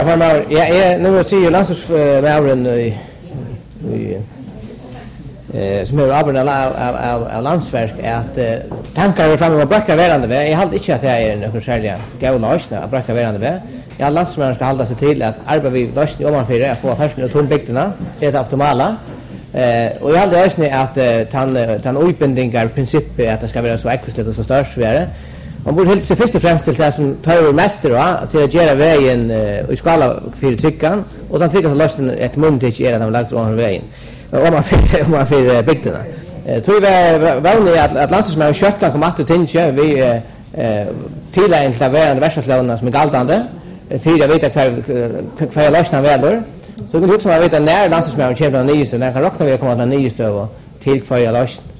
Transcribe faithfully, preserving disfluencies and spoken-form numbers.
Formar, ja, jag nu ser ju landsmävren i i eh som är arbetar av av av landsverk är att tankar fram och bräcka verande väg. Jag håller inte att det är någon särskild gålösning att bräcka verande väg. Jag landsmävren ska hålla sig till att arbeta vid lösning om man för att få affärsna och tonbygderna är det optimala. Eh och jag håller också att tan tan utbildningar princip att det ska vara så ekvisligt och så störst för det. Man borde helt sig först och främst till det som tar mäster va till att göra vägen i skala för tryckan och den tryckan lösningen ett muntage är den lagt från vägen. Om man för om man för bygderna. Eh tror vi vanligt att att landsmännen köttan kommer att tänka vi eh till en till värande världslåna som är galtande. För jag vet att för för lösningen väl så kan du också veta när landsmännen köper den nyaste när kan räkna vi kommer att den nyaste och till för lösningen